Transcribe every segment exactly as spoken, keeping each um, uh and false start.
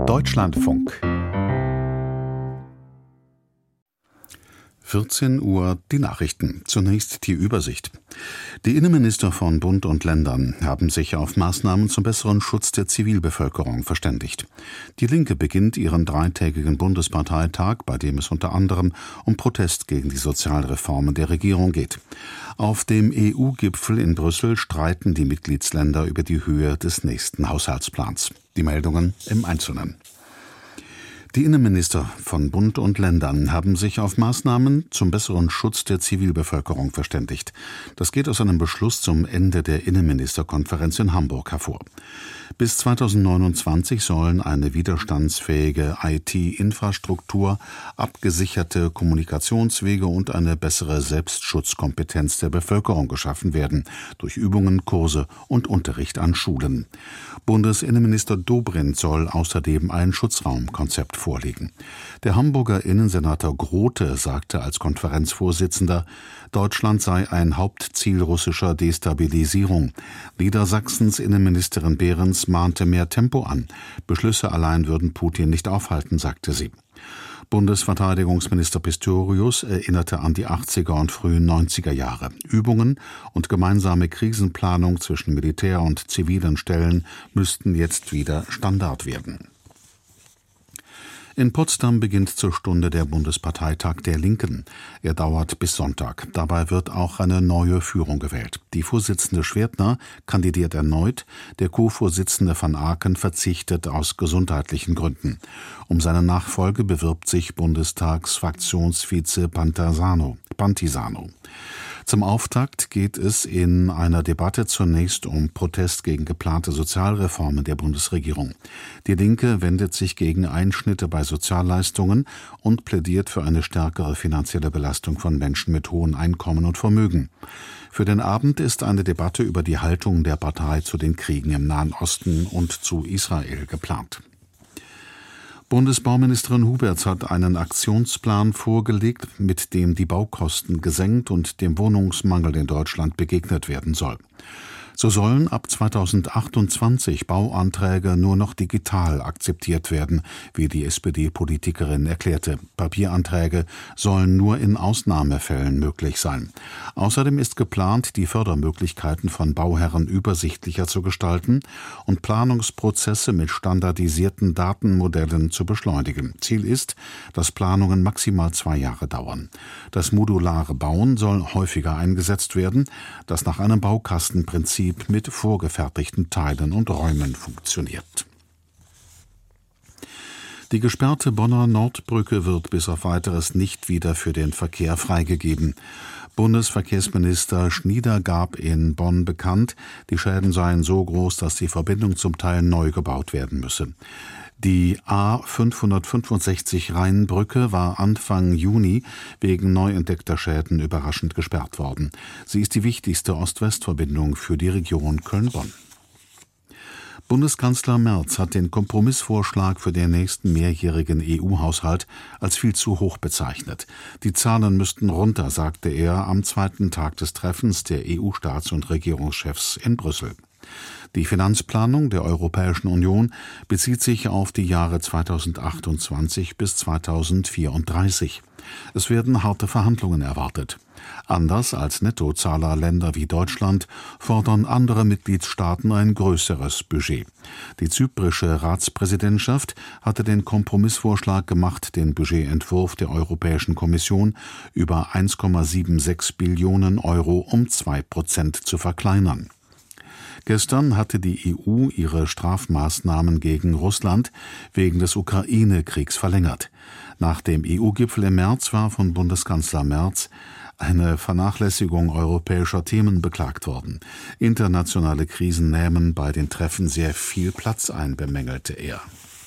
Deutschlandfunk. vierzehn Uhr die Nachrichten. Zunächst die Übersicht. Die Innenminister von Bund und Ländern haben sich auf Maßnahmen zum besseren Schutz der Zivilbevölkerung verständigt. Die Linke beginnt ihren dreitägigen Bundesparteitag, bei dem es unter anderem um Protest gegen die Sozialreformen der Regierung geht. Auf dem E U-Gipfel in Brüssel streiten die Mitgliedsländer über die Höhe des nächsten Haushaltsplans. Die Meldungen im Einzelnen. Die Innenminister von Bund und Ländern haben sich auf Maßnahmen zum besseren Schutz der Zivilbevölkerung verständigt. Das geht aus einem Beschluss zum Ende der Innenministerkonferenz in Hamburg hervor. Bis zweitausendneunundzwanzig sollen eine widerstandsfähige I T-Infrastruktur, abgesicherte Kommunikationswege und eine bessere Selbstschutzkompetenz der Bevölkerung geschaffen werden, durch Übungen, Kurse und Unterricht an Schulen. Bundesinnenminister Dobrindt soll außerdem ein Schutzraumkonzept vorlegen. Der Hamburger Innensenator Grote sagte als Konferenzvorsitzender, Deutschland sei ein Hauptziel russischer Destabilisierung. Niedersachsens Innenministerin Behrens mahnte mehr Tempo an. Beschlüsse allein würden Putin nicht aufhalten, sagte sie. Bundesverteidigungsminister Pistorius erinnerte an die achtziger und frühen neunziger Jahre. Übungen und gemeinsame Krisenplanung zwischen Militär und zivilen Stellen müssten jetzt wieder Standard werden. In Potsdam beginnt zur Stunde der Bundesparteitag der Linken. Er dauert bis Sonntag. Dabei wird auch eine neue Führung gewählt. Die Vorsitzende Schwertner kandidiert erneut. Der Co-Vorsitzende van Aken verzichtet aus gesundheitlichen Gründen. Um seine Nachfolge bewirbt sich Bundestagsfraktionsvize Pantisano. Pantisano. Zum Auftakt geht es in einer Debatte zunächst um Protest gegen geplante Sozialreformen der Bundesregierung. Die Linke wendet sich gegen Einschnitte bei Sozialleistungen und plädiert für eine stärkere finanzielle Belastung von Menschen mit hohen Einkommen und Vermögen. Für den Abend ist eine Debatte über die Haltung der Partei zu den Kriegen im Nahen Osten und zu Israel geplant. Bundesbauministerin Huberts hat einen Aktionsplan vorgelegt, mit dem die Baukosten gesenkt und dem Wohnungsmangel in Deutschland begegnet werden soll. So sollen ab zweitausendachtundzwanzig Bauanträge nur noch digital akzeptiert werden, wie die S P D-Politikerin erklärte. Papieranträge sollen nur in Ausnahmefällen möglich sein. Außerdem ist geplant, die Fördermöglichkeiten von Bauherren übersichtlicher zu gestalten und Planungsprozesse mit standardisierten Datenmodellen zu beschleunigen. Ziel ist, dass Planungen maximal zwei Jahre dauern. Das modulare Bauen soll häufiger eingesetzt werden, das nach einem Baukastenprinzip mit vorgefertigten Teilen und Räumen funktioniert. Die gesperrte Bonner Nordbrücke wird bis auf Weiteres nicht wieder für den Verkehr freigegeben. Bundesverkehrsminister Schnieder gab in Bonn bekannt, die Schäden seien so groß, dass die Verbindung zum Teil neu gebaut werden müsse. Die A fünfhundertfünfundsechzig Rheinbrücke war Anfang Juni wegen neu entdeckter Schäden überraschend gesperrt worden. Sie ist die wichtigste Ost-West-Verbindung für die Region Köln-Bonn. Bundeskanzler Merz hat den Kompromissvorschlag für den nächsten mehrjährigen E U-Haushalt als viel zu hoch bezeichnet. Die Zahlen müssten runter, sagte er am zweiten Tag des Treffens der E U-Staats- und Regierungschefs in Brüssel. Die Finanzplanung der Europäischen Union bezieht sich auf die Jahre zweitausendachtundzwanzig bis zweitausendvierunddreißig. Es werden harte Verhandlungen erwartet. Anders als Nettozahlerländer wie Deutschland fordern andere Mitgliedstaaten ein größeres Budget. Die zyprische Ratspräsidentschaft hatte den Kompromissvorschlag gemacht, den Budgetentwurf der Europäischen Kommission über eins Komma sechsundsiebzig Billionen Euro um zwei Prozent zu verkleinern. Gestern hatte die E U ihre Strafmaßnahmen gegen Russland wegen des Ukraine-Kriegs verlängert. Nach dem E U-Gipfel im März war von Bundeskanzler Merz eine Vernachlässigung europäischer Themen beklagt worden. Internationale Krisen nähmen bei den Treffen sehr viel Platz ein, bemängelte er.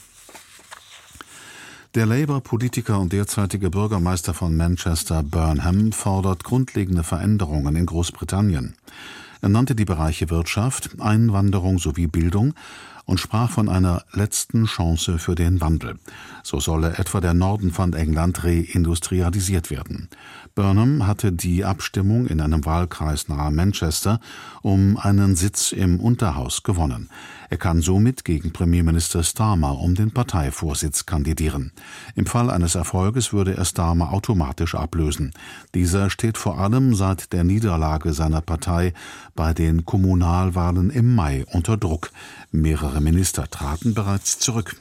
Der Labour-Politiker und derzeitige Bürgermeister von Manchester, Burnham, fordert grundlegende Veränderungen in Großbritannien. Er nannte die Bereiche Wirtschaft, Einwanderung sowie Bildung und sprach von einer letzten Chance für den Wandel. So solle etwa der Norden von England reindustrialisiert werden. Burnham hatte die Abstimmung in einem Wahlkreis nahe Manchester um einen Sitz im Unterhaus gewonnen. Er kann somit gegen Premierminister Starmer um den Parteivorsitz kandidieren. Im Fall eines Erfolges würde er Starmer automatisch ablösen. Dieser steht vor allem seit der Niederlage seiner Partei bei den Kommunalwahlen im Mai unter Druck. Mehrere Minister traten bereits zurück.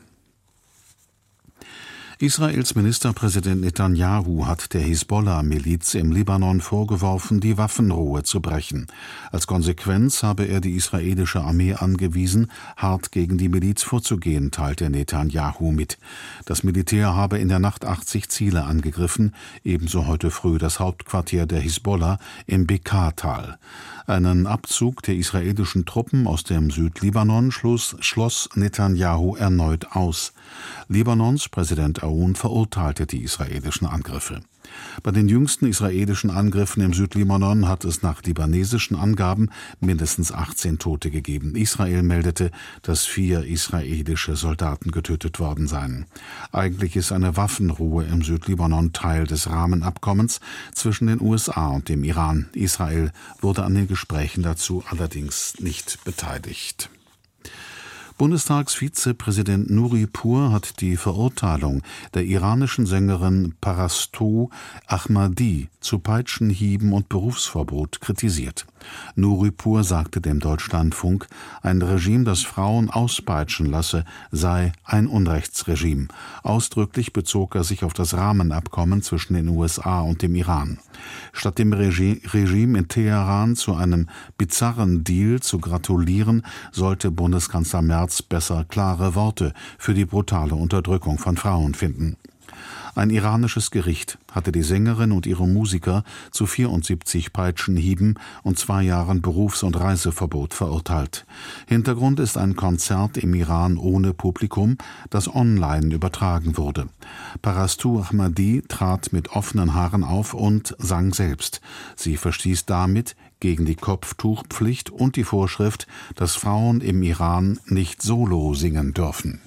Israels Ministerpräsident Netanyahu hat der Hisbollah-Miliz im Libanon vorgeworfen, die Waffenruhe zu brechen. Als Konsequenz habe er die israelische Armee angewiesen, hart gegen die Miliz vorzugehen, teilte Netanyahu mit. Das Militär habe in der Nacht achtzig Ziele angegriffen, ebenso heute früh das Hauptquartier der Hisbollah im Bekaa-Tal. Einen Abzug der israelischen Truppen aus dem Südlibanon schloss, schloss Netanyahu erneut aus. Libanons Präsident Aoun verurteilte die israelischen Angriffe. Bei den jüngsten israelischen Angriffen im Südlibanon hat es nach libanesischen Angaben mindestens achtzehn Tote gegeben. Israel meldete, dass vier israelische Soldaten getötet worden seien. Eigentlich ist eine Waffenruhe im Südlibanon Teil des Rahmenabkommens zwischen den U S A und dem Iran. Israel wurde an den Gesprächen dazu allerdings nicht beteiligt. Bundestagsvizepräsident Nuripur hat die Verurteilung der iranischen Sängerin Parastoh Ahmadi zu Peitschenhieben und Berufsverbot kritisiert. Nuripur sagte dem Deutschlandfunk, ein Regime, das Frauen auspeitschen lasse, sei ein Unrechtsregime. Ausdrücklich bezog er sich auf das Rahmenabkommen zwischen den U S A und dem Iran. Statt dem Regi- Regime in Teheran zu einem bizarren Deal zu gratulieren, sollte Bundeskanzler Merz besser klare Worte für die brutale Unterdrückung von Frauen finden. Ein iranisches Gericht hatte die Sängerin und ihre Musiker zu vierundsiebzig Peitschenhieben und zwei Jahren Berufs- und Reiseverbot verurteilt. Hintergrund ist ein Konzert im Iran ohne Publikum, das online übertragen wurde. Parastoh Ahmadi trat mit offenen Haaren auf und sang selbst. Sie verstieß damit gegen die Kopftuchpflicht und die Vorschrift, dass Frauen im Iran nicht solo singen dürfen.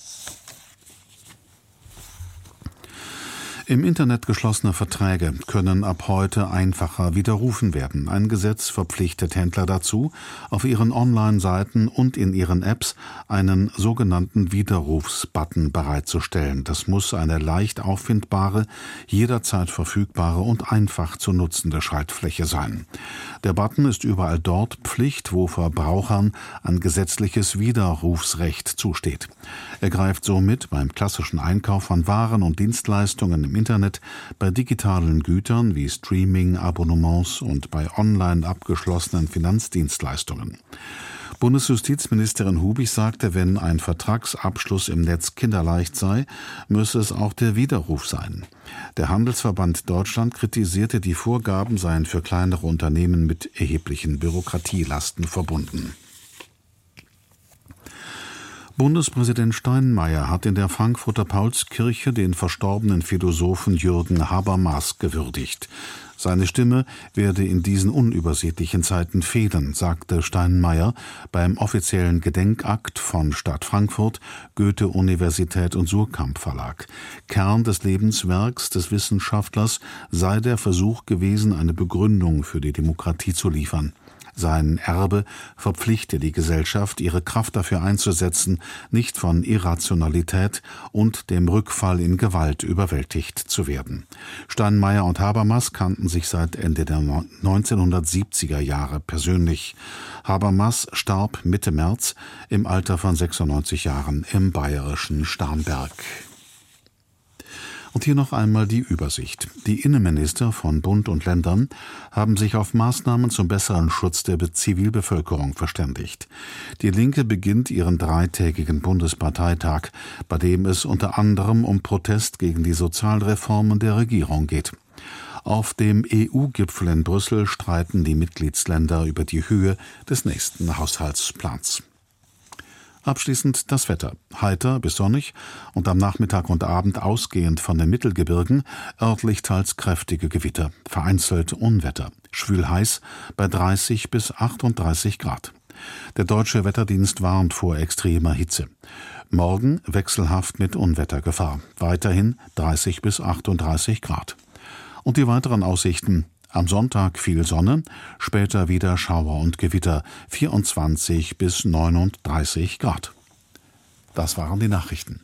Im Internet geschlossene Verträge können ab heute einfacher widerrufen werden. Ein Gesetz verpflichtet Händler dazu, auf ihren Online-Seiten und in ihren Apps einen sogenannten Widerrufsbutton bereitzustellen. Das muss eine leicht auffindbare, jederzeit verfügbare und einfach zu nutzende Schaltfläche sein. Der Button ist überall dort Pflicht, wo Verbrauchern ein gesetzliches Widerrufsrecht zusteht. Er greift somit beim klassischen Einkauf von Waren und Dienstleistungen im Internet, bei digitalen Gütern wie Streaming, Abonnements und bei online abgeschlossenen Finanzdienstleistungen. Bundesjustizministerin Hubig sagte, wenn ein Vertragsabschluss im Netz kinderleicht sei, müsse es auch der Widerruf sein. Der Handelsverband Deutschland kritisierte, die Vorgaben seien für kleinere Unternehmen mit erheblichen Bürokratielasten verbunden. Bundespräsident Steinmeier hat in der Frankfurter Paulskirche den verstorbenen Philosophen Jürgen Habermas gewürdigt. Seine Stimme werde in diesen unübersichtlichen Zeiten fehlen, sagte Steinmeier beim offiziellen Gedenkakt von Stadt Frankfurt, Goethe-Universität und Surkamp Verlag. Kern des Lebenswerks des Wissenschaftlers sei der Versuch gewesen, eine Begründung für die Demokratie zu liefern. Sein Erbe verpflichte die Gesellschaft, ihre Kraft dafür einzusetzen, nicht von Irrationalität und dem Rückfall in Gewalt überwältigt zu werden. Steinmeier und Habermas kannten sich seit Ende der neunzehnhundertsiebziger Jahre persönlich. Habermas starb Mitte März im Alter von sechsundneunzig Jahren im bayerischen Starnberg. Und hier noch einmal die Übersicht. Die Innenminister von Bund und Ländern haben sich auf Maßnahmen zum besseren Schutz der Zivilbevölkerung verständigt. Die Linke beginnt ihren dreitägigen Bundesparteitag, bei dem es unter anderem um Protest gegen die Sozialreformen der Regierung geht. Auf dem E U-Gipfel in Brüssel streiten die Mitgliedsländer über die Höhe des nächsten Haushaltsplans. Abschließend das Wetter. Heiter bis sonnig und am Nachmittag und Abend ausgehend von den Mittelgebirgen örtlich teils kräftige Gewitter, vereinzelt Unwetter. Schwül heiß bei dreißig bis achtunddreißig Grad. Der Deutsche Wetterdienst warnt vor extremer Hitze. Morgen wechselhaft mit Unwettergefahr. Weiterhin dreißig bis achtunddreißig Grad. Und die weiteren Aussichten: am Sonntag viel Sonne, später wieder Schauer und Gewitter, vierundzwanzig bis neununddreißig Grad. Das waren die Nachrichten.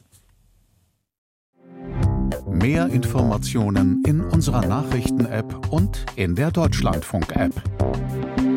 Mehr Informationen in unserer Nachrichten-App und in der Deutschlandfunk-App.